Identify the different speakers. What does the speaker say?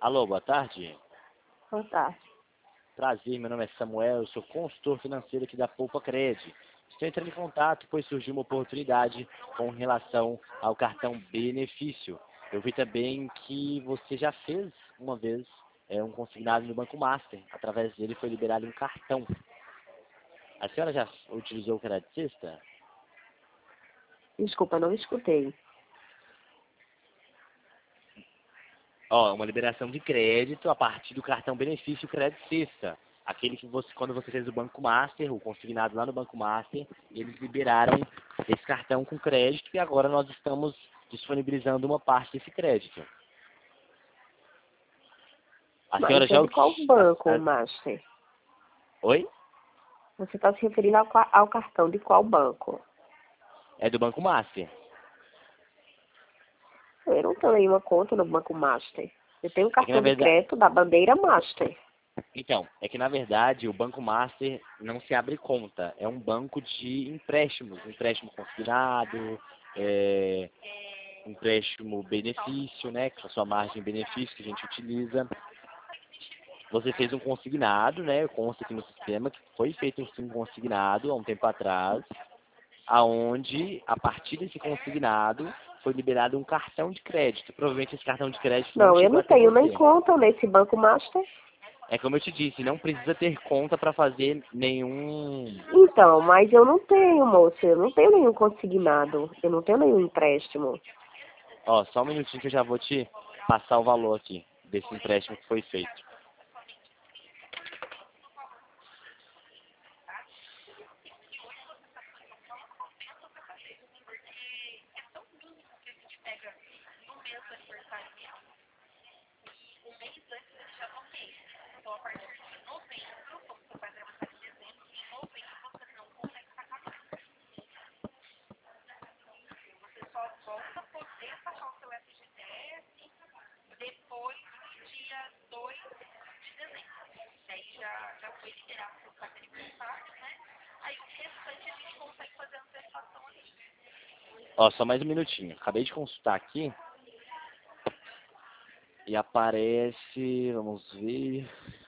Speaker 1: Alô, boa tarde.
Speaker 2: Boa tarde.
Speaker 1: Prazer, meu nome é Samuel, eu sou consultor financeiro aqui da Poupa Cred. Estou entrando em contato, pois surgiu uma oportunidade com relação ao cartão benefício. Eu vi também que você já fez uma vez um consignado no Banco Master. Através dele foi liberado um cartão. A senhora já utilizou o Credicista?
Speaker 2: Desculpa, não escutei.
Speaker 1: Ó, uma liberação de crédito a partir do cartão benefício Credicista. Aquele que você, quando você fez o Banco Master, o consignado lá no Banco Master, eles liberaram esse cartão com crédito e agora nós estamos disponibilizando uma parte desse crédito. A senhora
Speaker 2: Mas é
Speaker 1: já...
Speaker 2: de qual banco, Master?
Speaker 1: Oi?
Speaker 2: Você está se referindo ao cartão de qual banco?
Speaker 1: É do Banco Master.
Speaker 2: Eu não tenho nenhuma conta no Banco Master. Eu tenho um
Speaker 1: É que na
Speaker 2: cartão de
Speaker 1: verdade...
Speaker 2: crédito da bandeira Master.
Speaker 1: Então, é que na verdade o Banco Master não se abre conta. É um banco de empréstimos. Empréstimo consignado, empréstimo benefício, né? Com a sua margem de benefício que a gente utiliza. Você fez um consignado, né? Consta aqui no sistema que foi feito um consignado há um tempo atrás, aonde, a partir desse consignado, foi liberado um cartão de crédito. Provavelmente esse cartão de crédito não
Speaker 2: Não, eu
Speaker 1: chegou
Speaker 2: não
Speaker 1: até
Speaker 2: tenho nem
Speaker 1: você.
Speaker 2: conta nesse Banco Master.
Speaker 1: É como eu te disse, não precisa ter conta para fazer nenhum...
Speaker 2: Então, mas eu não tenho, moça. Eu não tenho nenhum consignado. Eu não tenho nenhum empréstimo.
Speaker 1: Ó, só um minutinho que eu já vou te passar o valor aqui desse empréstimo que foi feito. Ó, só mais um minutinho. Acabei de consultar aqui e aparece, vamos ver...